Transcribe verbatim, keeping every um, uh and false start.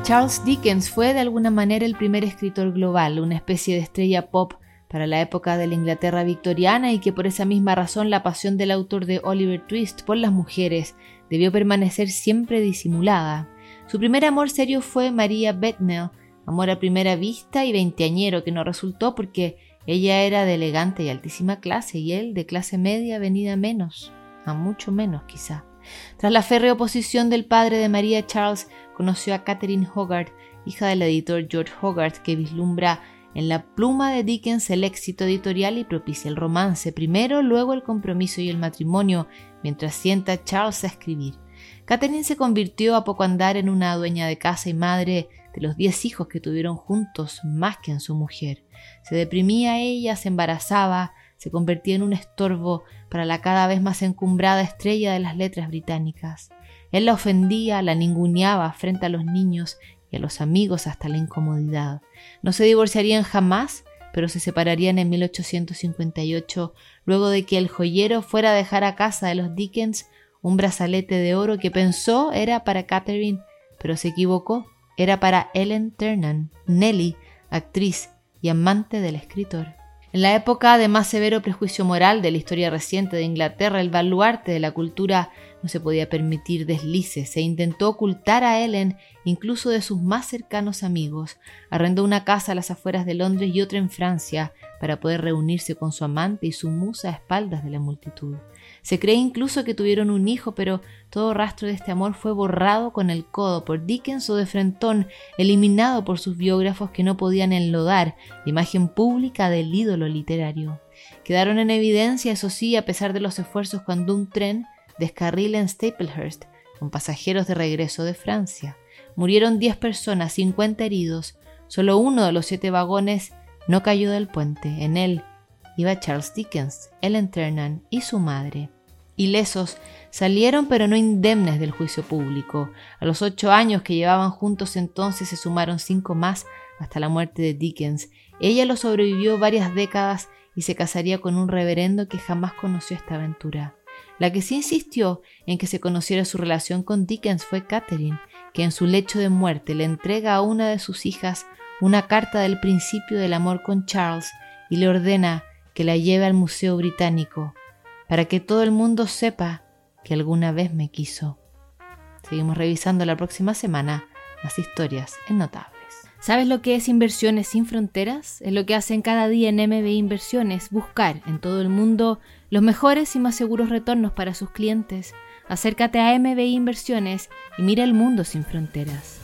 Charles Dickens fue de alguna manera el primer escritor global, una especie de estrella pop para la época de la Inglaterra victoriana, y que por esa misma razón la pasión del autor de Oliver Twist por las mujeres debió permanecer siempre disimulada. Su primer amor serio fue Maria Bethnal, amor a primera vista y veinteañero que no resultó porque ella era de elegante y altísima clase y él de clase media venida menos, a mucho menos quizá. Tras la férrea oposición del padre de Maria, Charles conoció a Catherine Hogarth, hija del editor George Hogarth, que vislumbra en la pluma de Dickens el éxito editorial y propicia el romance, primero, luego el compromiso y el matrimonio, mientras sienta a Charles a escribir. Catherine se convirtió a poco andar en una dueña de casa y madre de los diez hijos que tuvieron juntos, más que en su mujer. Se deprimía ella, se embarazaba, se convertía en un estorbo para la cada vez más encumbrada estrella de las letras británicas. Él la ofendía, la ninguneaba frente a los niños y a los amigos hasta la incomodidad. No se divorciarían jamás, pero se separarían en mil ochocientos cincuenta y ocho, luego de que el joyero fuera a dejar a casa de los Dickens un brazalete de oro que pensó era para Catherine, pero se equivocó. Era para Ellen Ternan, Nellie, actriz y amante del escritor. En la época de más severo prejuicio moral de la historia reciente de Inglaterra, el baluarte de la cultura no se podía permitir deslices. Se intentó ocultar a Ellen incluso de sus más cercanos amigos. Arrendó una casa a las afueras de Londres y otra en Francia para poder reunirse con su amante y su musa a espaldas de la multitud. Se cree incluso que tuvieron un hijo, pero todo rastro de este amor fue borrado con el codo por Dickens o de frentón, eliminado por sus biógrafos que no podían enlodar la imagen pública del ídolo literario. Quedaron en evidencia, eso sí, a pesar de los esfuerzos, cuando un tren descarrila en Staplehurst con pasajeros de regreso de Francia. Murieron diez personas, cincuenta heridos. Solo uno de los siete vagones no cayó del puente. En él iba Charles Dickens, Ellen Ternan y su madre. Ilesos salieron, pero no indemnes del juicio público. A los ocho años que llevaban juntos entonces se sumaron cinco más hasta la muerte de Dickens. Ella lo sobrevivió varias décadas y se casaría con un reverendo que jamás conoció esta aventura. La que sí insistió en que se conociera su relación con Dickens fue Catherine, que en su lecho de muerte le entrega a una de sus hijas una carta del principio del amor con Charles y le ordena que la lleve al Museo Británico para que todo el mundo sepa que alguna vez me quiso. Seguimos revisando la próxima semana las historias en Notables. ¿Sabes lo que es Inversiones sin Fronteras? Es lo que hacen cada día en M B I Inversiones, buscar en todo el mundo los mejores y más seguros retornos para sus clientes. Acércate a M B I Inversiones y mira el mundo sin fronteras.